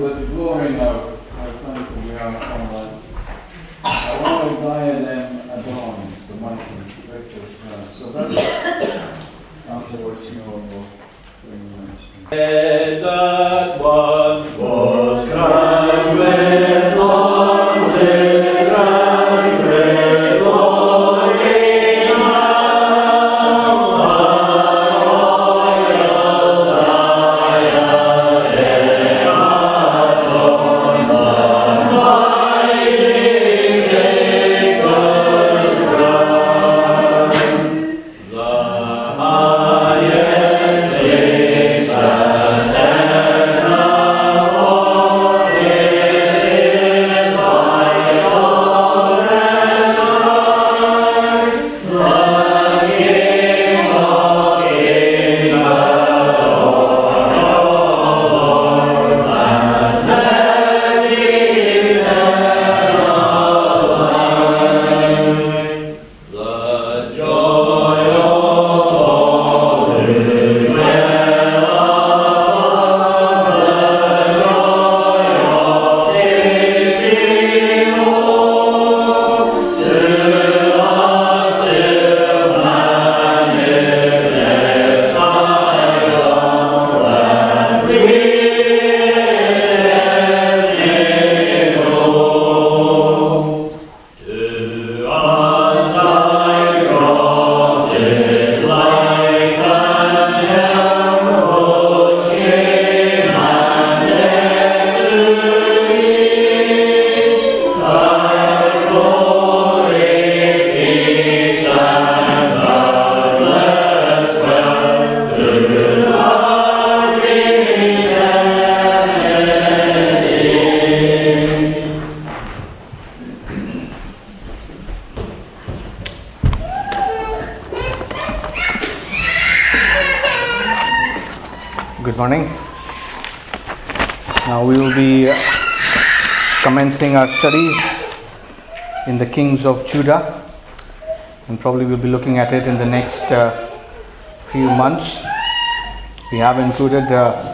with the glory now, our Son from beyond sunlight. I want to diadem adorns the mighty victor's crown. So that's afterwards you know we'll bring the next Head that once was crowned with arms is crowned with glory now. Royal diadem adorns the mighty victor's crown. The highest is and Good morning. Now we will be commencing our studies in the Kings of Judah, and probably we'll be looking at it in the next few months. We have included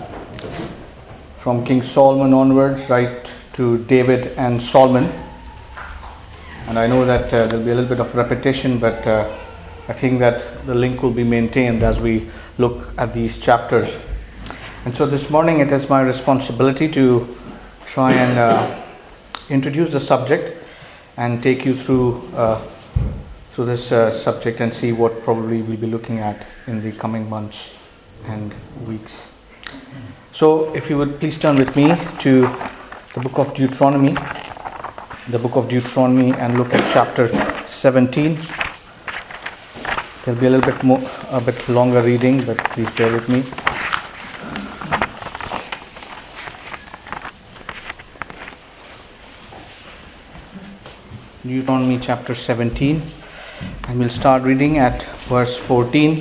from King Solomon onwards right to David and Solomon, and I know that there will be a little bit of repetition, but I think that the link will be maintained as we look at these chapters. And so this morning it is my responsibility to try and introduce the subject and take you through this subject and see what probably we'll be looking at in the coming months and weeks. So if you would please turn with me to the book of Deuteronomy, and look at chapter 17. There'll be a bit longer reading, but please bear with me. Deuteronomy chapter 17, and we'll start reading at verse 14.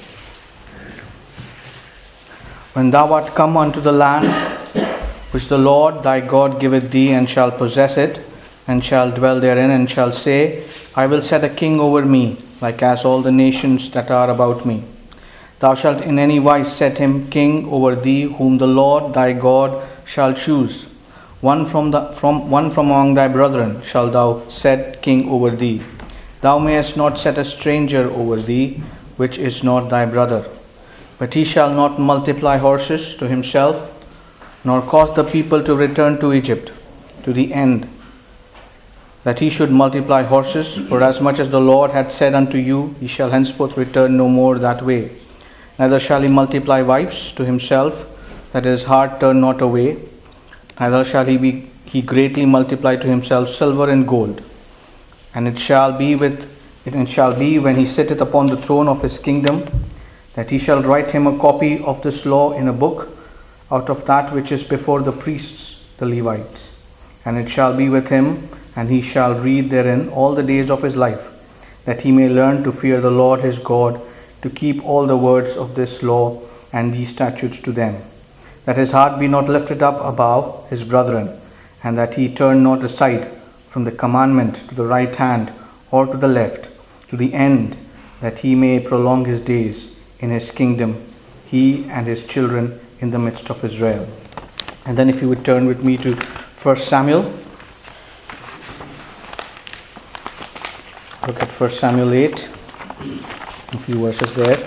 When thou art come unto the land which the Lord thy God giveth thee, and shall possess it, and shall dwell therein, and shall say, I will set a king over me, like as all the nations that are about me. Thou shalt in any wise set him king over thee, whom the Lord thy God shall choose. One from among thy brethren shalt thou set king over thee. Thou mayest not set a stranger over thee, which is not thy brother. But he shall not multiply horses to himself, nor cause the people to return to Egypt, to the end that he should multiply horses. For as much as the Lord hath said unto you, he shall henceforth return no more that way. Neither shall he multiply wives to himself, that his heart turn not away. Neither shall he greatly multiply to himself silver and gold. And it shall be when he sitteth upon the throne of his kingdom, that he shall write him a copy of this law in a book, out of that which is before the priests, the Levites. And it shall be with him, and he shall read therein all the days of his life, that he may learn to fear the Lord his God, to keep all the words of this law and these statutes to them, that his heart be not lifted up above his brethren, and that he turn not aside from the commandment to the right hand or to the left, to the end that he may prolong his days in his kingdom, he and his children in the midst of Israel. And then if you would turn with me to 1 Samuel. Look at 1 Samuel 8. A few verses there.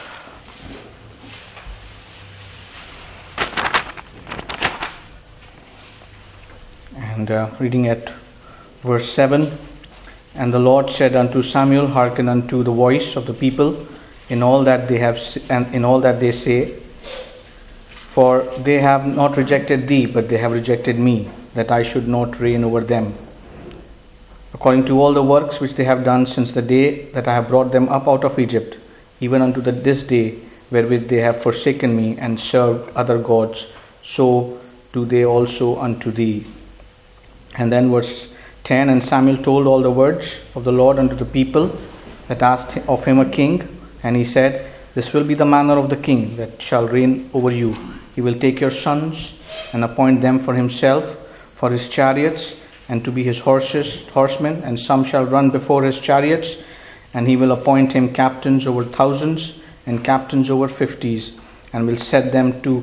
And reading at verse 7. And the Lord said unto Samuel, hearken unto the voice of the people in all that they have and in all that they say. For they have not rejected thee, but they have rejected me, that I should not reign over them. According to all the works which they have done since the day that I have brought them up out of Egypt, even unto this day, wherewith they have forsaken me and served other gods, so do they also unto thee. And then verse 10, and Samuel told all the words of the Lord unto the people that asked of him a king. And he said, this will be the manner of the king that shall reign over you. He will take your sons and appoint them for himself, for his chariots, and to be his horsemen, and some shall run before his chariots. And he will appoint him captains over thousands and captains over 50s, and will set them to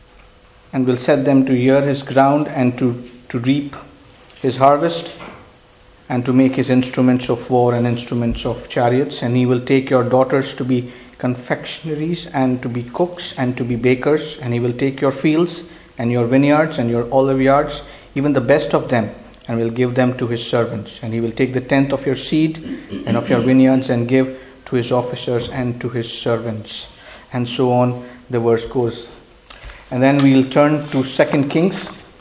hear his ground, and to reap his harvest, and to make his instruments of war and instruments of chariots. And he will take your daughters to be confectionaries, and to be cooks, and to be bakers. And he will take your fields and your vineyards and your olive yards, even the best of them, and will give them to his servants. And he will take the tenth of your seed and of your vineyards, and give to his officers and to his servants. And so on the verse goes. And then we'll turn to 2 Kings.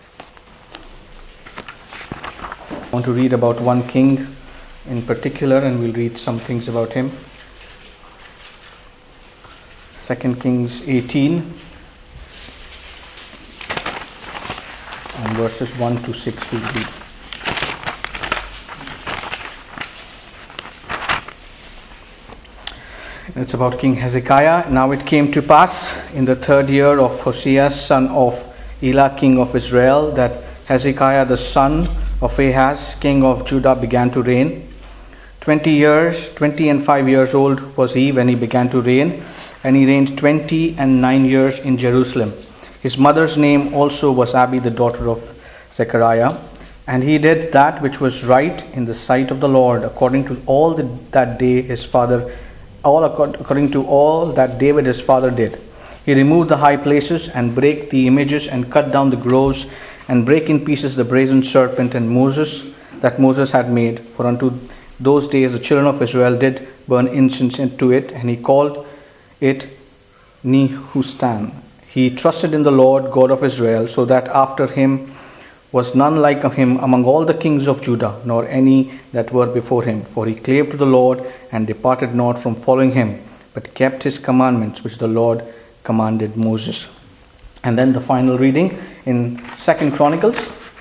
I want to read about one king in particular, and we'll read some things about him. 2 Kings 18 and verses 1 to 6 we'll read. It's about King Hezekiah. Now it came to pass in the 3rd year of Hosea, son of Elah, king of Israel, that Hezekiah the son of Ahaz, king of Judah, began to reign. 20 and 5 years old was he when he began to reign, and he reigned 29 years in Jerusalem. His mother's name also was Abi, the daughter of Zechariah. And he did that which was right in the sight of the Lord, according to all that David his father did. He removed the high places, and brake the images, and cut down the groves, and brake in pieces the brazen serpent and Moses had made. For unto those days the children of Israel did burn incense into it, and he called it Nehustan. He trusted in the Lord God of Israel, so that after him was none like him among all the kings of Judah, nor any that were before him. For he clave to the Lord, and departed not from following him, but kept his commandments which the Lord commanded Moses. And then the final reading in 2 Chronicles.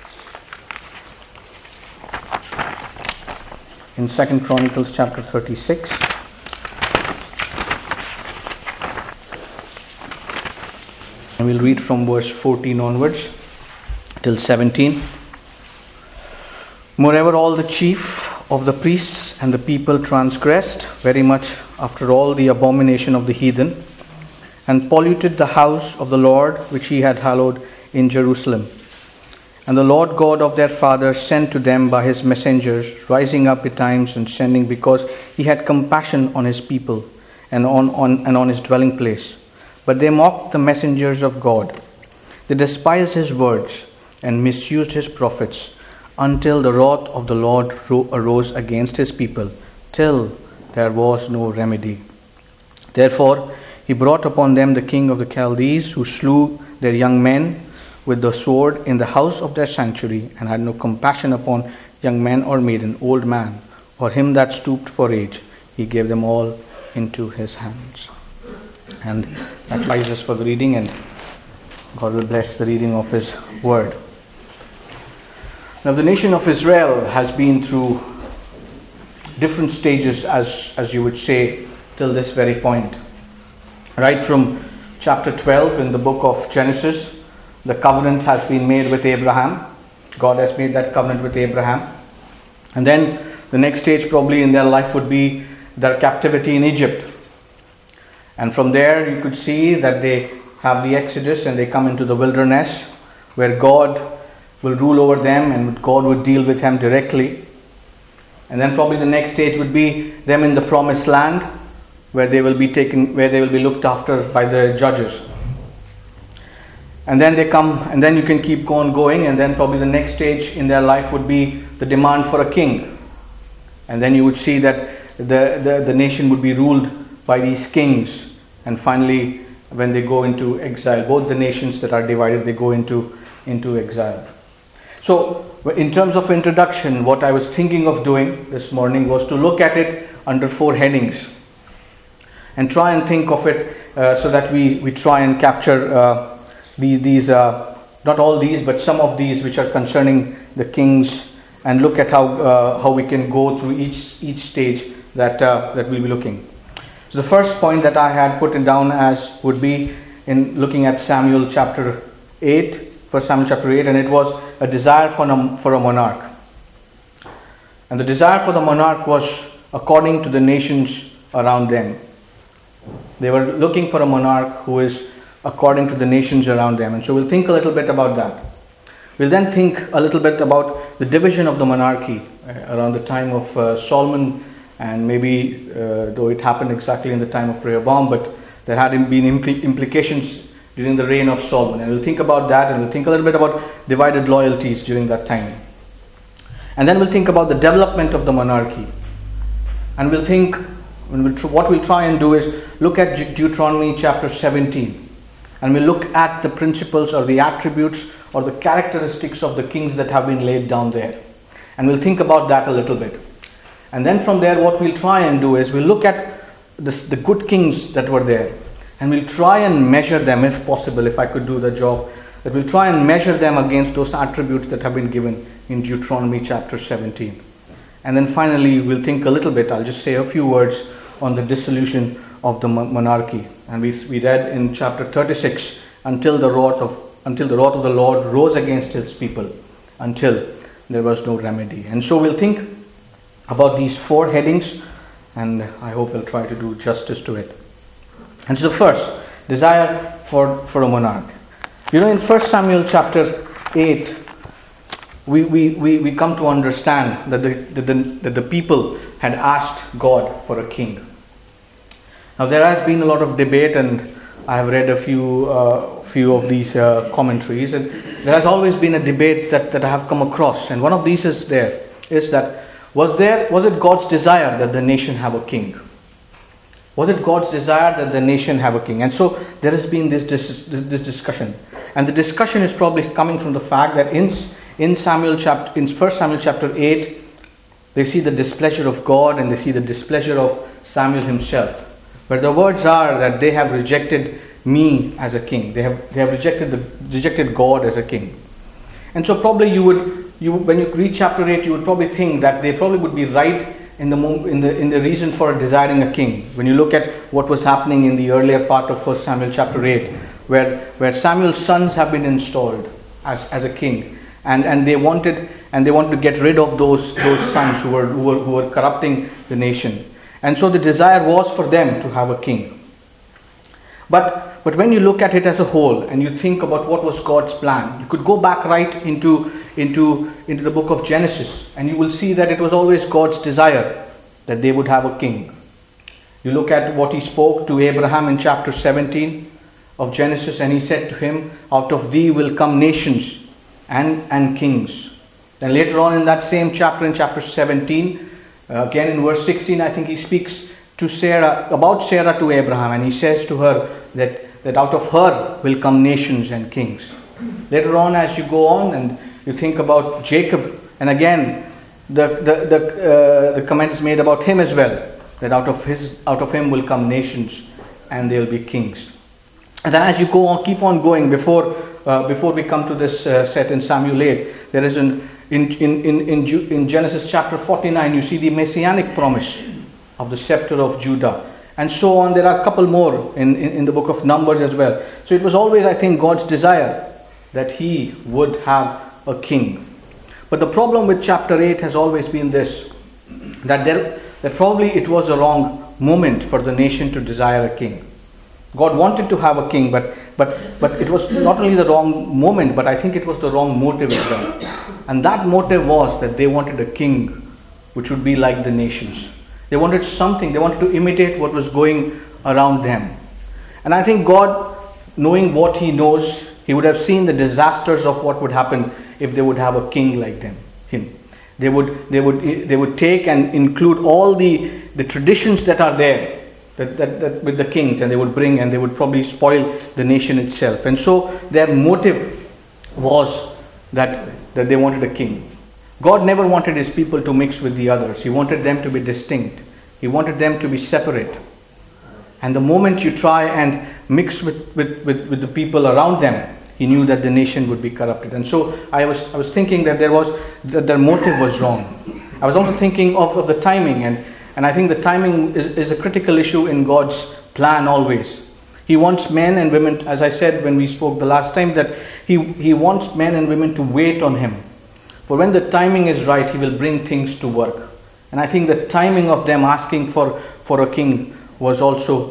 In 2 Chronicles chapter 36. And we'll read from verse 14 onwards till 17. Moreover, all the chief of the priests and the people transgressed very much after all the abomination of the heathen, and polluted the house of the Lord which he had hallowed in Jerusalem. And the Lord God of their fathers sent to them by his messengers, rising up betimes and sending, because he had compassion on his people and on his dwelling place. But they mocked the messengers of God. They despised his words and misused his prophets, until the wrath of the Lord arose against his people, till there was no remedy. Therefore he brought upon them the king of the Chaldees, who slew their young men with the sword in the house of their sanctuary, and had no compassion upon young man or maiden, old man, or him that stooped for age. He gave them all into his hands. And that lies us for the reading, and God will bless the reading of his word. Now the nation of Israel has been through different stages, as you would say, till this very point. Right from chapter 12 in the book of Genesis, the covenant has been made with Abraham. God has made that covenant with Abraham. And then the next stage probably in their life would be their captivity in Egypt. And from there you could see that they have the Exodus and they come into the wilderness. where God will rule over them and God would deal with them directly. And then probably the next stage would be them in the promised land, where they will be looked after by the judges. And then they come, and then you can keep on going, and then probably the next stage in their life would be the demand for a king. And then you would see that the nation would be ruled by these kings. And finally, when they go into exile, both the nations that are divided, they go into exile. So, in terms of introduction, what I was thinking of doing this morning was to look at it under 4 headings and try and think of it so that we try and capture these not all these, but some of these which are concerning the kings, and look at how we can go through each stage that we'll be looking. So the first point that I had put it down as would be in looking at Samuel chapter 8, 1 Samuel chapter 8, and it was a desire for a monarch. And the desire for the monarch was according to the nations around them. They were looking for a monarch who is according to the nations around them. And so we'll think a little bit about that. We'll then think a little bit about the division of the monarchy around the time of Solomon, and maybe though it happened exactly in the time of Rehoboam, but there had been implications during the reign of Solomon. And we'll think about that, and we'll think a little bit about divided loyalties during that time. And then we'll think about the development of the monarchy. And we'll think, what we'll try and do is look at Deuteronomy chapter 17. And we'll look at the principles or the attributes or the characteristics of the kings that have been laid down there. And we'll think about that a little bit. And then from there, what we'll try and do is we'll look at the good kings that were there. And we'll try and measure them, if possible, if I could do the job, that we'll try and measure them against those attributes that have been given in Deuteronomy chapter 17. And then finally, we'll think a little bit, I'll just say a few words on the dissolution of the monarchy. And we read in chapter 36, until the wrath of the Lord rose against his people, until there was no remedy. And so we'll think about these 4 headings, and I hope we'll try to do justice to it. And so the first, desire for a monarch. You know, in 1 Samuel chapter 8, we come to understand that the people had asked God for a king. Now there has been a lot of debate, and I have read a few of these commentaries, and there has always been a debate that I have come across, and one of these is that was it God's desire that the nation have a king? Was it God's desire that the nation have a king? And so there has been this discussion, and the discussion is probably coming from the fact that in 1 Samuel chapter 8, they see the displeasure of God and they see the displeasure of Samuel himself. But the words are that they have rejected me as a king. They have rejected God as a king. And so probably when you read chapter 8, you would probably think that they probably would be right in the reason for desiring a king. When you look at what was happening in the earlier part of 1 Samuel chapter 8, where Samuel's sons have been installed as a king, and they wanted to get rid of those sons who were corrupting the nation. And so the desire was for them to have a king. But when you look at it as a whole and you think about what was God's plan, you could go back right into the book of Genesis, and you will see that it was always God's desire that they would have a king. You look at what he spoke to Abraham in chapter 17 of Genesis, and he said to him, "Out of thee will come nations and kings." Then later on in that same chapter, in chapter 17, again in verse 16, I think he speaks to Sarah, about Sarah to Abraham, and he says to her that out of her will come nations and kings. Later on, as you go on and you think about Jacob, and again the comment is made about him as well, that out of him will come nations and there will be kings. And then as you go on, keep on going, before we come to this set in Samuel 8, there is in Genesis chapter 49, you see the messianic promise of the scepter of Judah. And so on, there are a couple more in the book of Numbers as well. So it was always, I think, God's desire that he would have a king. But the problem with chapter 8 has always been this, that probably it was a wrong moment for the nation to desire a king. God wanted to have a king, but it was not only the wrong moment, but I think it was the wrong motive as well. And that motive was that they wanted a king which would be like the nations. They wanted something, they wanted to imitate what was going around them. And I think God, knowing what He knows, He would have seen the disasters of what would happen if they would have a king like him. They would take and include all the traditions that are there that with the kings, and they would bring, and they would probably spoil the nation itself. And so their motive was that they wanted a king. God never wanted His people to mix with the others. He wanted them to be distinct. He wanted them to be separate. And the moment you try and mix with the people around them, He knew that the nation would be corrupted. And so I was thinking that their motive was wrong. I was also thinking of the timing, and I think the timing is a critical issue in God's plan always. He wants men and women, as I said when we spoke the last time, that He wants men and women to wait on Him. For when the timing is right, He will bring things to work. And I think the timing of them asking for a king was also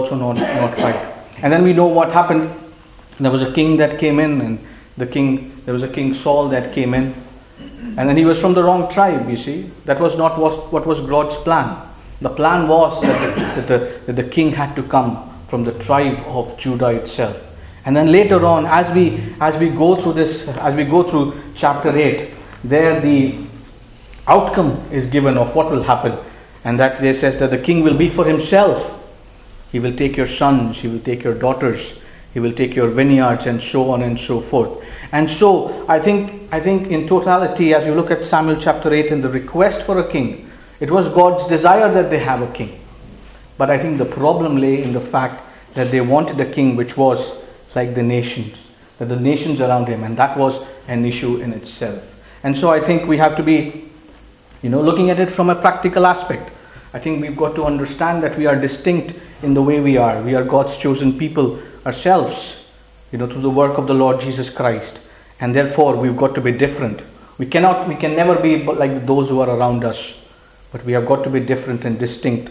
not right. And then we know what happened. There was a king that came in, and there was a king Saul that came in, and then he was from the wrong tribe. You see, that was not what was God's plan. The plan was that the king had to come from the tribe of Judah itself. And then later on, as we go through chapter 8, there the outcome is given of what will happen, and that there says that the king will be for himself. He will take your sons, he will take your daughters, he will take your vineyards, and so on and so forth. And so I think in totality, as you look at Samuel chapter 8 and the request for a king, it was God's desire that they have a king. But I think the problem lay in the fact that they wanted a king which was like the nations, that the nations around him, and that was an issue in itself. And so I think we have to be, looking at it from a practical aspect. I think we've got to understand that we are distinct in the way we are. We are God's chosen people ourselves, through the work of the Lord Jesus Christ. And therefore we've got to be different. We can never be like those who are around us, but we have got to be different and distinct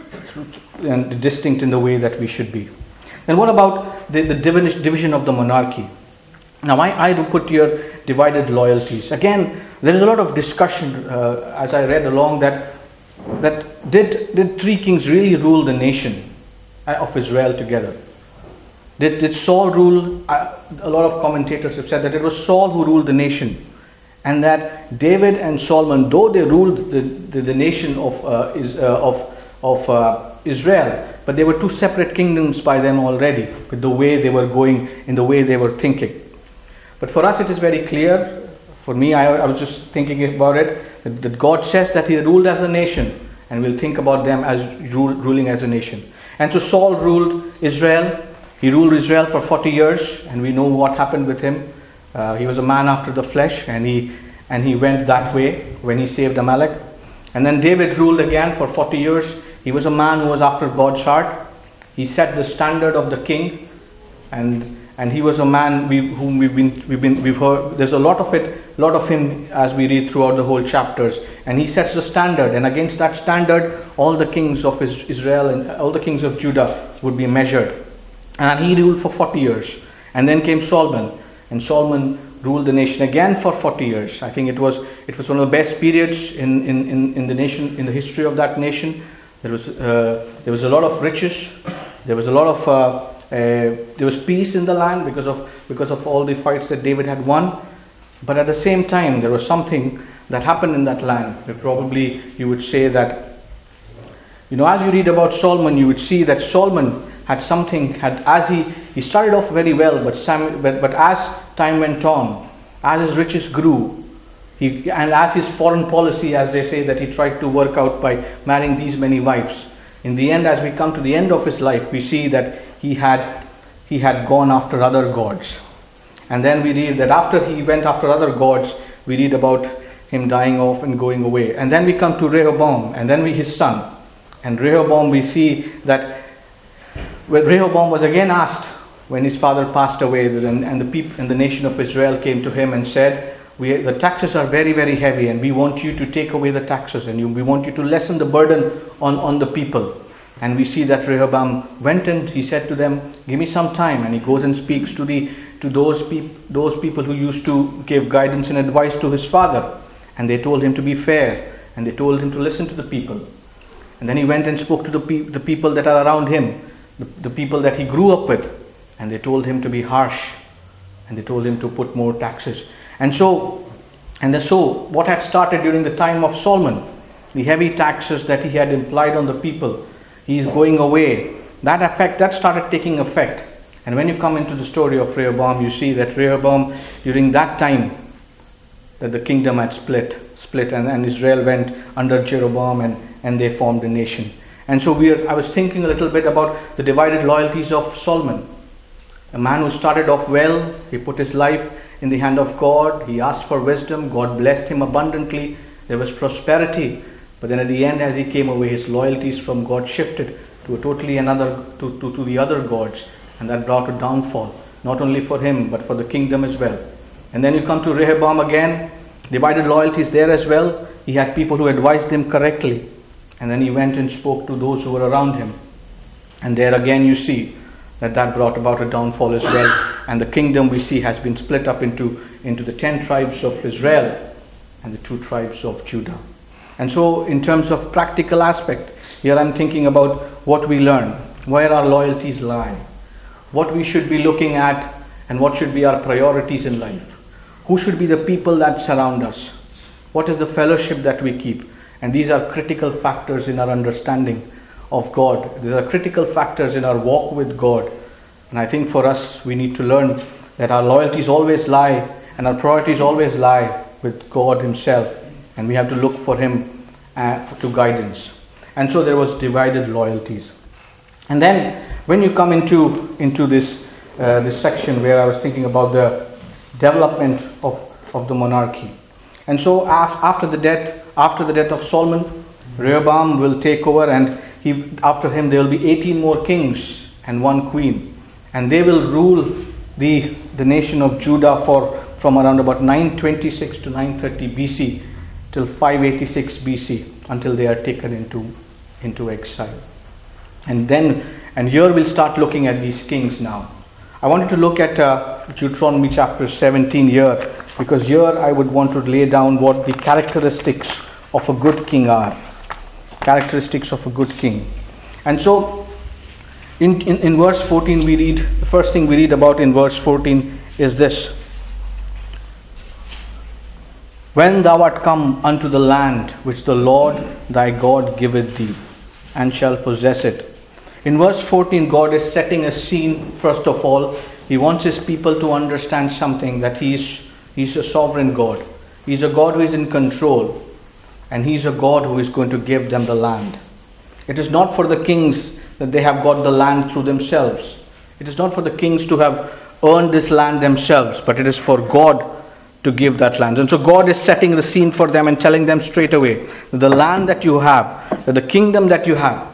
in the way that we should be. Then what about the division of the monarchy? Now I do put here divided loyalties. Again, there is a lot of discussion as I read along that did three kings really rule the nation of Israel together? Did Saul rule? A lot of commentators have said that it was Saul who ruled the nation, and that David and Solomon, though they ruled the nation of Israel, but they were two separate kingdoms by then already, with the way they were going, in the way they were thinking. But for us it is very clear. For me, I was just thinking about it, that God says that He ruled as a nation, and we'll think about them as ruling as a nation. And so Saul ruled Israel. He ruled Israel for 40 years, and we know what happened with him. He was a man after the flesh, and he went that way when he saved Amalek. And then David ruled again for 40 years. He was a man who was after God's heart. He set the standard of the king, and he was a man whom we've heard. There's a lot of him as we read throughout the whole chapters. And he sets the standard, and against that standard, all the kings of Israel and all the kings of Judah would be measured. And he ruled for 40 years. And then came Solomon, and Solomon ruled the nation again for 40 years. I think it was one of the best periods in the nation, in the history of that nation. There was a lot of riches. There was a lot of there was peace in the land because of all the fights that David had won. But at the same time, there was something that happened in that land. Probably you would say that, as you read about Solomon, you would see that Solomon as he started off very well, but as time went on, as his riches grew, and as his foreign policy, as they say, that he tried to work out by marrying these many wives, in the end, as we come to the end of his life, we see that he had gone after other gods. And then we read that after he went after other gods, we read about him dying off and going away. And then we come to Rehoboam, and then his son. And Rehoboam, we see that when Rehoboam was again asked when his father passed away, and the people and the nation of Israel came to him and said, the taxes are very, very heavy, and we want you to take away the taxes, and we want you to lessen the burden on the people. And we see that Rehoboam went and he said to them, give me some time. And he goes and speaks to those people who used to give guidance and advice to his father. And they told him to be fair. And they told him to listen to the people. And then he went and spoke to the people that are around him, the people that he grew up with. And they told him to be harsh. And they told him to put more taxes. And so what had started during the time of Solomon, the heavy taxes that he had implied on the people, he is going away. That started taking effect. And when you come into the story of Rehoboam, you see that Rehoboam, during that time, that the kingdom had split and Israel went under Jeroboam and they formed a nation. And so I was thinking a little bit about the divided loyalties of Solomon. A man who started off well, he put his life in the hand of God, he asked for wisdom, God blessed him abundantly, there was prosperity. But then at the end, as he came away, his loyalties from God shifted to to the other gods, and that brought a downfall, not only for him, but for the kingdom as well. And then you come to Rehoboam again, divided loyalties there as well. He had people who advised him correctly, and then he went and spoke to those who were around him. And there again you see that brought about a downfall as well. And the kingdom we see has been split up into the 10 tribes of Israel and the 2 tribes of Judah. And so in terms of practical aspect, here I'm thinking about what we learn, where our loyalties lie, what we should be looking at, and what should be our priorities in life. Who should be the people that surround us? What is the fellowship that we keep? And these are critical factors in our understanding of God. These are critical factors in our walk with God. And I think for us, we need to learn that our loyalties always lie and our priorities always lie with God Himself. And we have to look for Him to guidance. And so there was divided loyalties. And then when you come into this section where I was thinking about the development of the monarchy. And so after the death of Solomon, Rehoboam will take over, and after him there will be 18 more kings and 1 queen. And they will rule the nation of Judah from around about 926 to 930 BC till 586 BC until they are taken into exile. And here we'll start looking at these kings now. I wanted to look at Deuteronomy chapter 17 here, because here I would want to lay down what the characteristics of a good king are. Characteristics of a good king. And so in verse 14 we read, the first thing we read about in verse 14 is this: when thou art come unto the land which the Lord thy God giveth thee, and shall possess it. In verse 14, God is setting a scene. First of all, He wants His people to understand something, that He's a sovereign God. He's a God who is in control, and He's a God who is going to give them the land. It is not for the kings that they have got the land through themselves. It is not for the kings to have earned this land themselves, but it is for God to give that land. And so God is setting the scene for them and telling them straight away that the land that you have, that the kingdom that you have,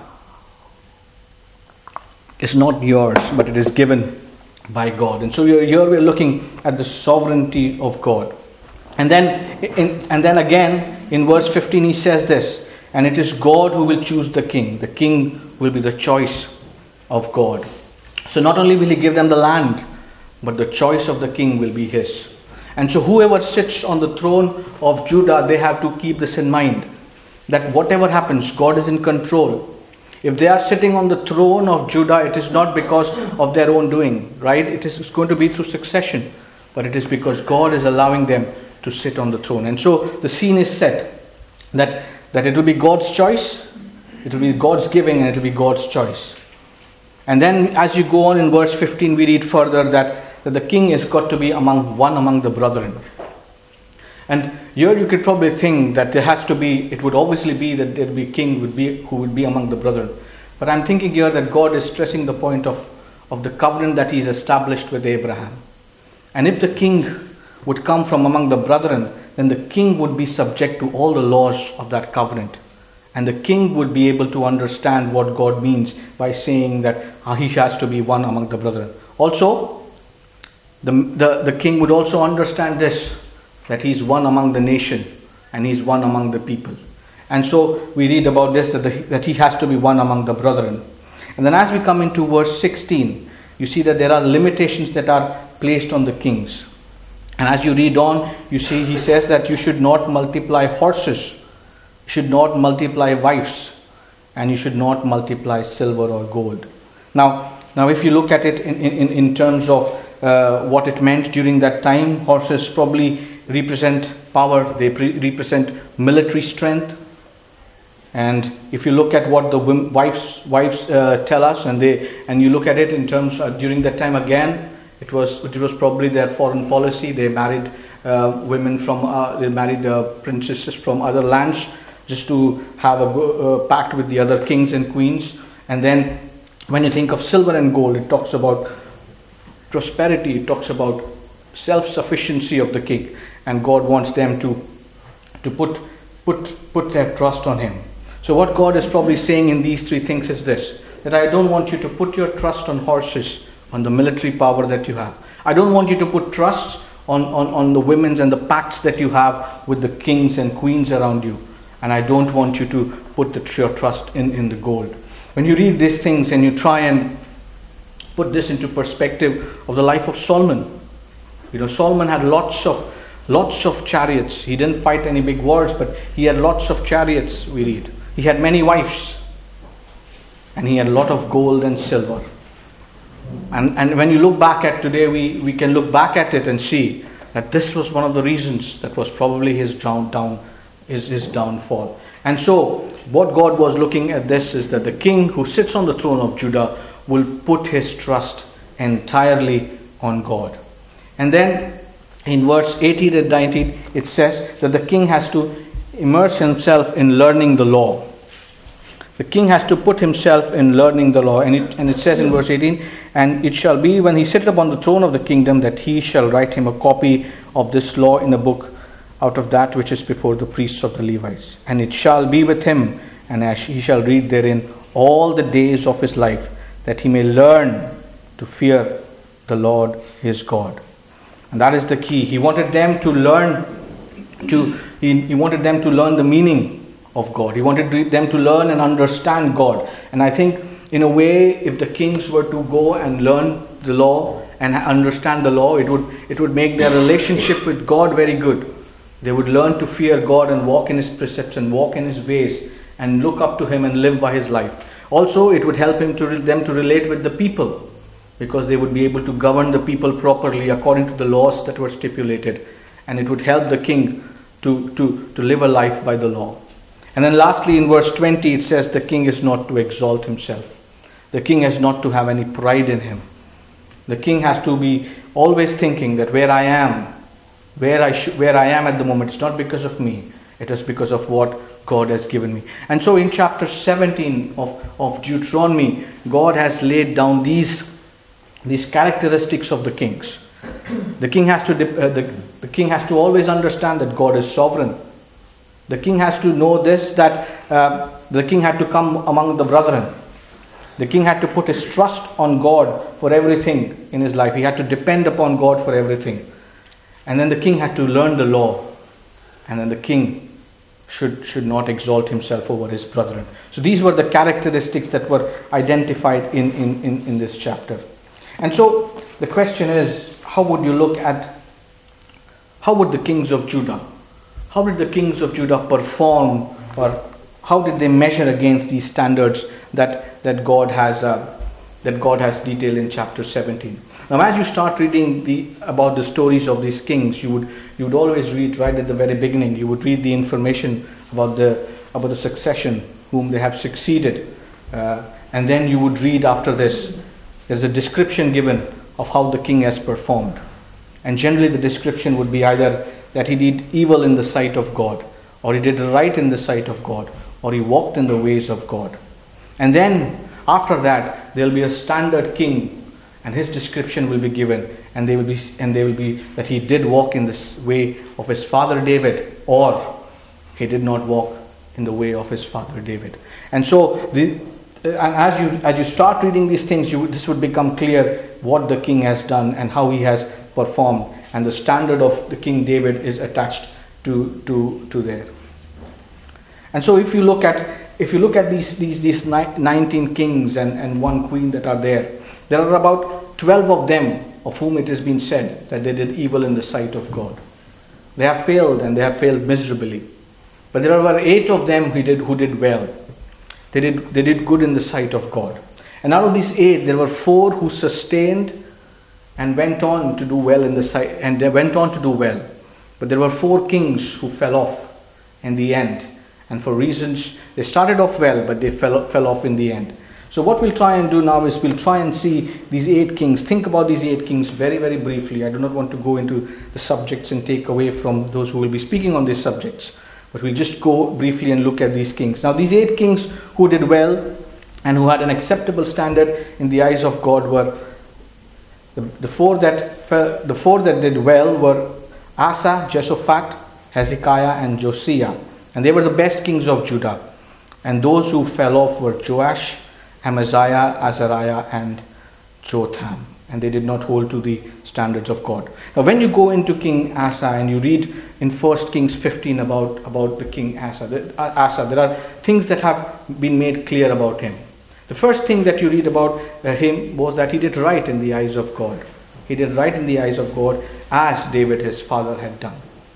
is not yours, but it is given by God. And so here we're looking at the sovereignty of God. And then again in verse 15 he says this: and it is God who will choose the king. The king will be the choice of God. So not only will He give them the land, but the choice of the king will be His. And so whoever sits on the throne of Judah, they have to keep this in mind, that whatever happens, God is in control. If they are sitting on the throne of Judah, it is not because of their own doing, right? It is going to be through succession, but it is because God is allowing them to sit on the throne. And so the scene is set that it will be God's choice, it will be God's giving, and it will be God's choice. And then as you go on in verse 15, we read further that the king is got to be one among the brethren. And here you could probably think that it would obviously be that there would be a king who would be among the brethren. But I'm thinking here that God is stressing the point of the covenant that He's established with Abraham. And if the king would come from among the brethren, then the king would be subject to all the laws of that covenant. And the king would be able to understand what God means by saying that he has to be one among the brethren. Also, the king would also understand this, that he's one among the nation and he's one among the people. And so we read about this, that he has to be one among the brethren. And then as we come into verse 16, you see that there are limitations that are placed on the kings. And as you read on, you see he says that you should not multiply horses, you should not multiply wives, and you should not multiply silver or gold. Now if you look at it in terms of what it meant during that time, horses probably represent power, they represent military strength. And if you look at what the wives tell us, and you look at it in terms during that time again, it was probably their foreign policy. They married women from they married princesses from other lands just to have a pact with the other kings and queens. And then when you think of silver and gold, it talks about prosperity, it talks about self-sufficiency of the king, and God wants them to put their trust on him. So what God is probably saying in these three things is this, that I don't want you to put your trust on horses, on the military power that you have. I don't want you to put trust on the women's and the pacts that you have with the kings and queens around you. And I don't want you to put your trust in the gold. When you read these things and you try and put this into perspective of the life of Solomon. Solomon had lots of chariots. He didn't fight any big wars, but he had lots of chariots, we read. He had many wives. And he had a lot of gold and silver. And when you look back at today, we can look back at it and see that this was one of the reasons that was probably his downfall. And so, what God was looking at this is that the king who sits on the throne of Judah will put his trust entirely on God. And then in verse 18 and 19, it says that the king has to immerse himself in learning the law. The king has to put himself in learning the law. And it says in verse 18, and it shall be when he sitteth upon the throne of the kingdom that he shall write him a copy of this law in a book out of that which is before the priests of the Levites. And it shall be with him, and as he shall read therein all the days of his life, that he may learn to fear the Lord his God. And that is the key. He wanted them to learn he wanted them to learn the meaning of God. He wanted them to learn and understand God. And I think in a way, if the kings were to go and learn the law and understand the law, it would make their relationship with God very good. They would learn to fear God and walk in his precepts and walk in his ways and look up to him and live by his life. Also, it would help them to relate with the people, because they would be able to govern the people properly according to the laws that were stipulated. And it would help the king to live a life by the law. And then lastly, in verse 20, it says the king is not to exalt himself. The king has not to have any pride in him. The king has to be always thinking that where I am at the moment, it's not because of me. It is because of what God has given me. And so in chapter 17 of Deuteronomy, God has laid down these characteristics of the kings. The king has to always understand that God is sovereign. The king has to know this, that the king had to come among the brethren. The king had to put his trust on God for everything in his life. He had to depend upon God for everything. And then the king had to learn the law. And then the king should not exalt himself over his brethren. So these were the characteristics that were identified in this chapter. And so the question is, how would the kings of Judah, how did the kings of Judah perform, or how did they measure against these standards that God has detailed in chapter 17? Now, as you start reading about the stories of these kings, you would always read right at the very beginning. You would read the information about the succession, whom they have succeeded, and then you would read after this. There's a description given of how the king has performed, and generally the description would be either that he did evil in the sight of God, or he did right in the sight of God, or he walked in the ways of God. And then after that, there will be a standard king, and his description will be given, and they will be that he did walk in this way of his father David, or he did not walk in the way of his father David. And so, as you start reading these things, this would become clear what the king has done and how he has performed, and the standard of the King David is attached to there. And so if you look at these 19 kings and one queen that are there are about 12 of them of whom it has been said that they did evil in the sight of God. They have failed, and they have failed miserably. But there were 8 of them who did well. They did good in the sight of God. And out of these 8, there were 4 who sustained and went on to do well in the sight, and they went on to do well. But there were 4 kings who fell off in the end. And for reasons, they started off well, but they fell off in the end. So what we'll try and do now is we'll try and see these 8 kings. Think about these 8 kings very, very briefly. I do not want to go into the subjects and take away from those who will be speaking on these subjects. But we'll just go briefly and look at these kings. Now these 8 kings who did well and who had an acceptable standard in the eyes of God were the four that did well were Asa, Jehoshaphat, Hezekiah and Josiah. And they were the best kings of Judah. And those who fell off were Joash, Amaziah, Azariah and Jotham. And they did not hold to the standards of God. Now when you go into King Asa and you read in 1 Kings 15 about the King Asa, there are things that have been made clear about him. The first thing that you read about him was that he did right in the eyes of God. He did right in the eyes of God as David his father had done.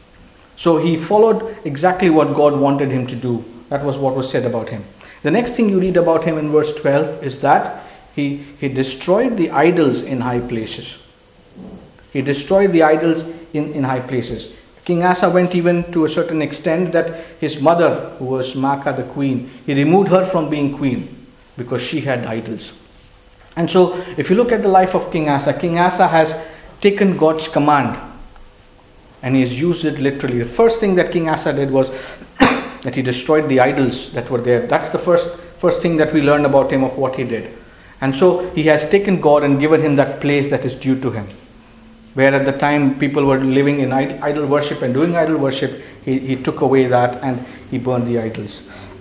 So he followed exactly what God wanted him to do. That was what was said about him. The next thing you read about him in verse 12 is that he destroyed the idols in high places. He destroyed the idols in high places. King Asa went even to a certain extent that his mother, who was Maacah the queen, he removed her from being queen because she had idols. And so if you look at the life of King Asa has taken God's command and he has used it literally. The first thing that King Asa did was that he destroyed the idols that were there. That's the first thing that we learn about him of what he did. And so he has taken God and given him that place that is due to him. Where at the time people were living in idol worship and doing idol worship, he took away that and he burned the idols.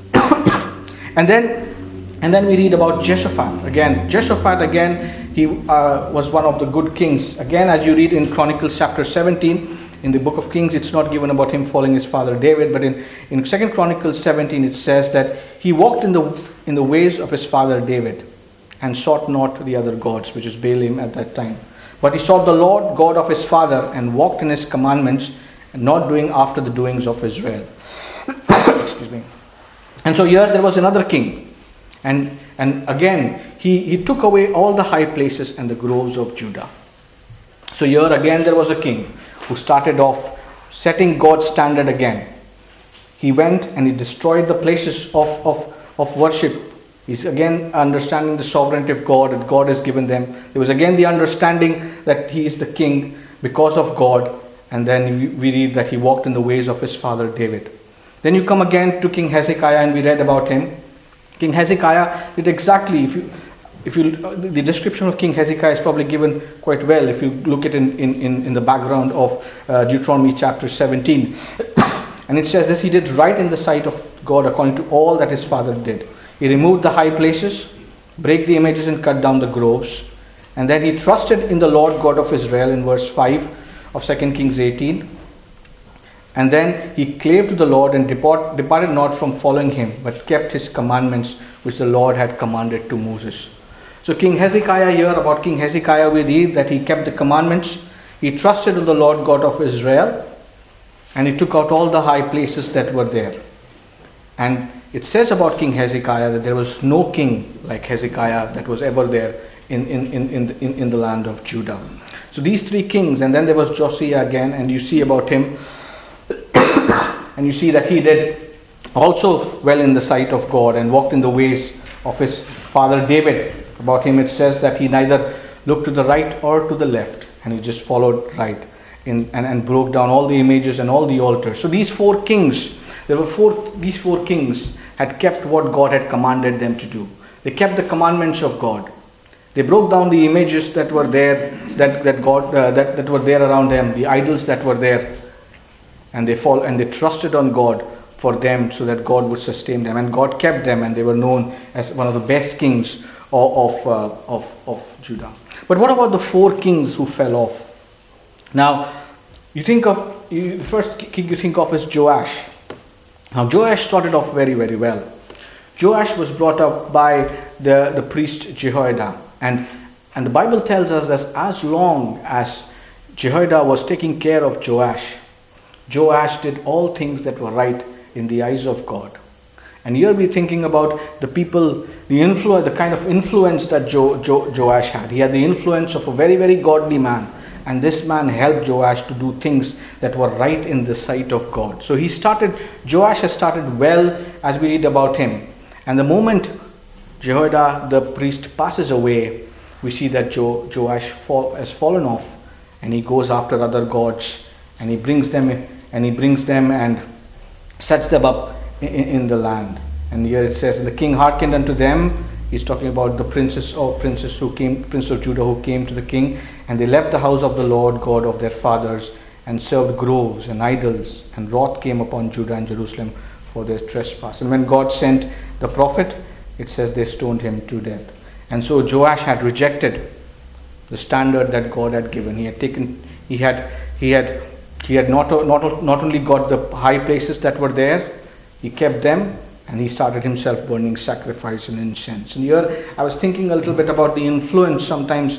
and then we read about Jehoshaphat. Again, he was one of the good kings. Again, as you read in Chronicles chapter 17, in the book of Kings, it's not given about him following his father David, but in 2 Chronicles 17, it says that he walked in the ways of his father David and sought not the other gods, which is Baalim at that time. But he sought the Lord God of his father and walked in his commandments, and not doing after the doings of Israel. Excuse me. And so here there was another king. And again, he took away all the high places and the groves of Judah. So here again there was a king who started off setting God's standard again. He went and he destroyed the places of worship. He's again understanding the sovereignty of God that God has given them. There was again the understanding that he is the king because of God. And then we read that he walked in the ways of his father David. Then you come again to King Hezekiah and we read about him. King Hezekiah did exactly, the description of King Hezekiah is probably given quite well if you look at it in the background of Deuteronomy chapter 17. And it says that he did right in the sight of God according to all that his father did. He removed the high places, break the images and cut down the groves. And then he trusted in the Lord God of Israel in verse 5 of 2 Kings 18. And then he clave to the Lord and departed not from following him, but kept his commandments which the Lord had commanded to Moses. So King Hezekiah here, about King Hezekiah we read that he kept the commandments, he trusted in the Lord God of Israel, and he took out all the high places that were there. And it says about King Hezekiah that there was no king like Hezekiah that was ever there in the land of Judah. So these 3 kings, and then there was Josiah again, and you see about him, and you see that he did also well in the sight of God and walked in the ways of his father David. About him it says that he neither looked to the right or to the left, and he just followed right and broke down all the images and all the altars. So these 4 kings, these 4 kings had kept what God had commanded them to do. They kept the commandments of God. They broke down the images that were there, that were there around them, the idols that were there, and they trusted on God for them so that God would sustain them, and God kept them, and they were known as one of the best kings of Judah. But what about the 4 kings who fell off? Now, the first king you think of is Joash. Now Joash started off very, very well. Joash was brought up by the priest Jehoiada, and the Bible tells us that as long as Jehoiada was taking care of Joash did all things that were right in the eyes of God. And here we're thinking about the people, the kind of influence that Joash had. He had the influence of a very, very godly man. And this man helped Joash to do things that were right in the sight of God. So Joash has started well as we read about him. And the moment Jehoiada, the priest, passes away, we see that Joash has fallen off, and he goes after other gods, and he brings them and sets them up in the land. And here it says, the king hearkened unto them. He's talking about the prince of Judah who came to the king, and they left the house of the Lord God of their fathers, and served groves and idols, and wrath came upon Judah and Jerusalem for their trespass. And when God sent the prophet, it says they stoned him to death. And so Joash had rejected the standard that God had given. He had not only got the high places that were there, he kept them, and he started himself burning sacrifice and incense. And here I was thinking a little bit about the influence sometimes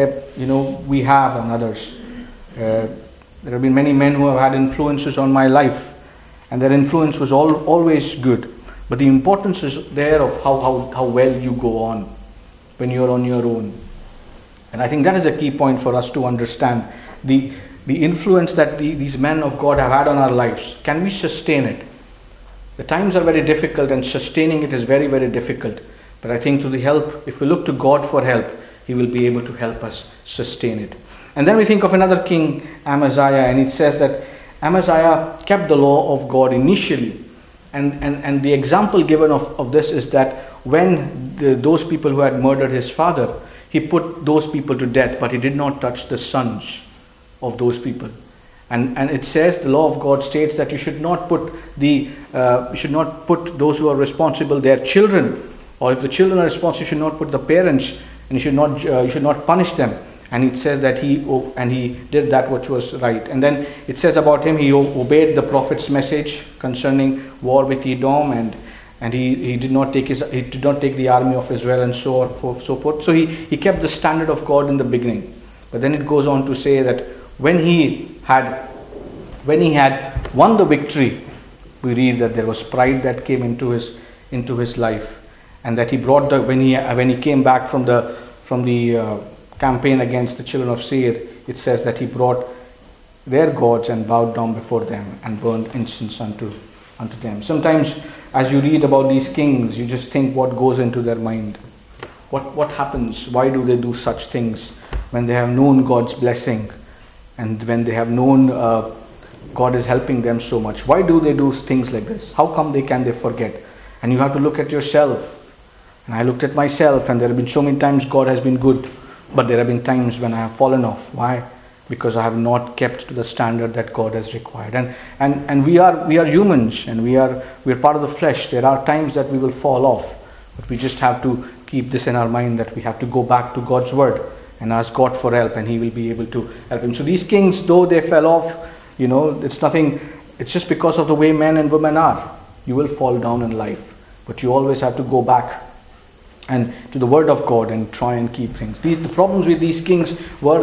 we have on others. There have been many men who have had influences on my life, and their influence was always good. But the importance is there of how well you go on when you're on your own. And I think that is a key point for us to understand. The influence that these men of God have had on our lives, can we sustain it? The times are very difficult, and sustaining it is very, very difficult. But I think if we look to God for help, He will be able to help us sustain it. And then we think of another king, Amaziah, and it says that Amaziah kept the law of God initially. And the example given of this is that when those people who had murdered his father, he put those people to death, but he did not touch the sons of those people. And it says, the law of God states that you should not put those who are responsible, their children, or if the children are responsible, you should not put the parents, and you should not punish them. And it says that he did that which was right. And then it says about him, he obeyed the prophet's message concerning war with Edom, and he did not take the army of Israel and so forth. So he kept the standard of God in the beginning. But then it goes on to say that when he had won the victory, we read that there was pride that came into his life, and that he brought when he came back from the campaign against the children of Seir, it says that he brought their gods and bowed down before them and burned incense unto them. Sometimes as you read about these kings, you just think what goes into their mind. What happens? Why do they do such things when they have known God's blessing, and when they have known God is helping them so much? Why do they do things like this? How come can they forget? And you have to look at yourself. And I looked at myself, and there have been so many times God has been good, but there have been times when I have fallen off. Why? Because I have not kept to the standard that God has required. And we are humans, and we are part of the flesh. There are times that we will fall off, but we just have to keep this in our mind, that we have to go back to God's word and ask God for help, and He will be able to help him. So these kings, though they fell off, it's nothing. It's just because of the way men and women are. You will fall down in life, but you always have to go back and to the word of God and try and keep things. The problems with these kings was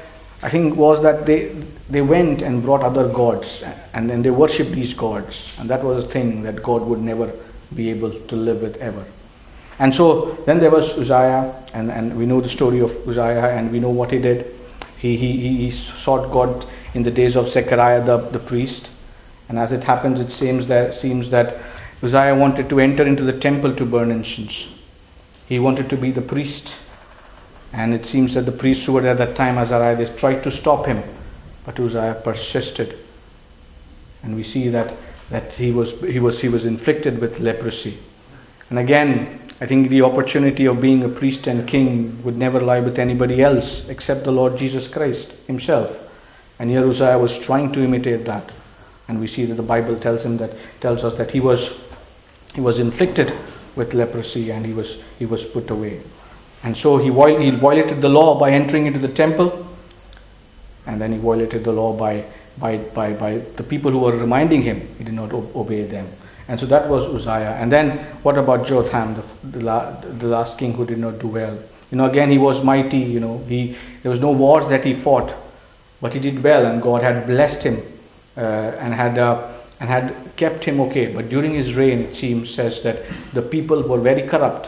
that they went and brought other gods, and then they worshipped these gods, and that was a thing that God would never be able to live with ever. And so then there was Uzziah, and we know the story of Uzziah, and we know what he did. He sought God in the days of Zechariah the priest, and as it happens, it seems that Uzziah wanted to enter into the temple to burn incense. He wanted to be the priest, and it seems that the priests who were there at that time, Azariah, they tried to stop him, but Uzziah persisted, and we see that he was inflicted with leprosy. And again, I think the opportunity of being a priest and king would never lie with anybody else except the Lord Jesus Christ Himself. And here Uzziah was trying to imitate that, and we see that the Bible tells us that he was inflicted with leprosy, and he was put away. And so he violated the law by entering into the temple, and then he violated the law by the people who were reminding him. He did not obey them. And so that was Uzziah. And then what about Jotham, the last king who did not do well? Again, he was mighty. There was no wars that he fought, but he did well, and God had blessed him and had kept him okay. But during his reign, it says that the people were very corrupt,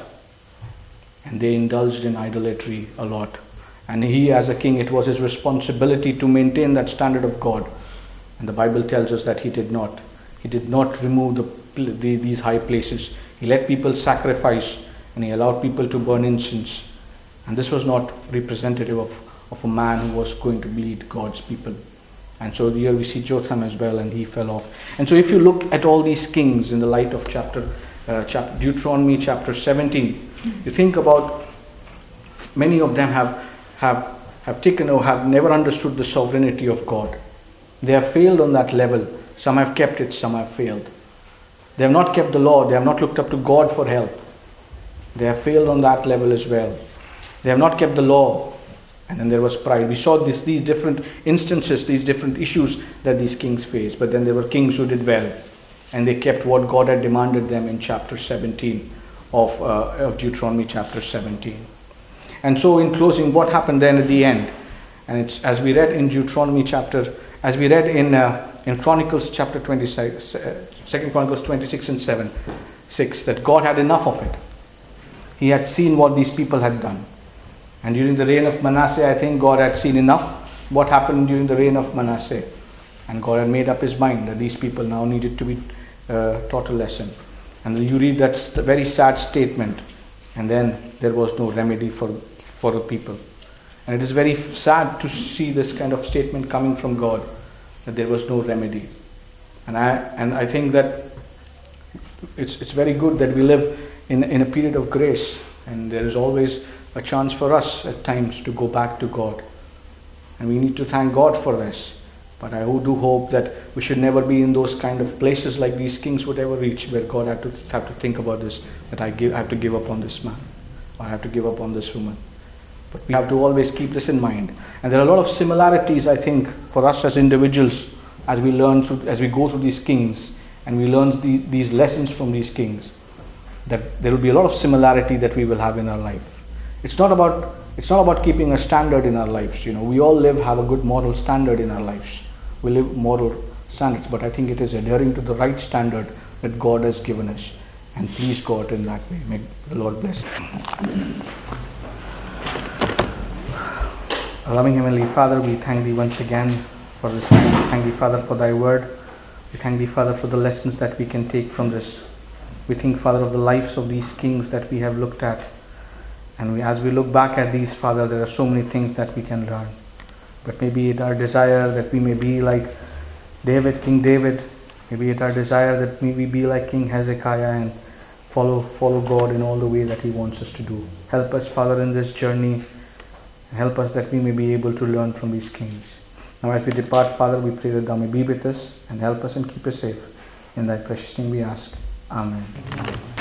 and they indulged in idolatry a lot. And he, as a king, it was his responsibility to maintain that standard of God. And the Bible tells us that he did not. He did not remove these high places. He let people sacrifice, and he allowed people to burn incense. And this was not representative of a man who was going to lead God's people. And so here we see Jotham as well, and he fell off. And so if you look at all these kings in the light of Deuteronomy chapter 17, you think about many of them have taken or have never understood the sovereignty of God. They have failed on that level. Some have kept it, some have failed. They have not kept the law. They have not looked up to God for help. They have failed on that level as well. They have not kept the law. And then there was pride. We saw these different instances, these different issues that these kings faced. But then there were kings who did well. And they kept what God had demanded them in chapter 17 of Deuteronomy chapter 17. And so in closing, what happened then at the end? And it's as we read in Deuteronomy as we read in Chronicles chapter 26, 2 Chronicles 26 and 6, that God had enough of it. He had seen what these people had done. And during the reign of Manasseh, I think God had seen enough what happened during the reign of Manasseh. And God had made up his mind that these people now needed to be taught a lesson. And you read that very sad statement, and then there was no remedy for the people. And it is very sad to see this kind of statement coming from God, that there was no remedy. And I think that it's very good that we live in a period of grace, and there is always a chance for us at times to go back to God. And we need to thank God for this. But I do hope that we should never be in those kind of places like these kings would ever reach, where God have to think about this, that I have to give up on this man, or I have to give up on this woman. But we have to always keep this in mind. And there are a lot of similarities, I think, for us as individuals, as we go through these kings, and we learn these lessons from these kings, that there will be a lot of similarity that we will have in our life. It's not about keeping a standard in our lives. We all have a good moral standard in our lives. We live moral standards, but I think it is adhering to the right standard that God has given us, and please God in that way. May the Lord bless you. Loving Heavenly Father, we thank Thee once again for this time. We thank Thee, Father, for Thy word. We thank Thee, Father, for the lessons that we can take from this. We think, Father, of the lives of these kings that we have looked at. And as we look back at these, Father, there are so many things that we can learn. But maybe it's our desire that we may be like King David. Maybe it's our desire that we be like King Hezekiah and follow God in all the way that He wants us to do. Help us, Father, in this journey. Help us that we may be able to learn from these kings. Now as we depart, Father, we pray that Thou may be with us and help us and keep us safe. In Thy precious name we ask. Amen.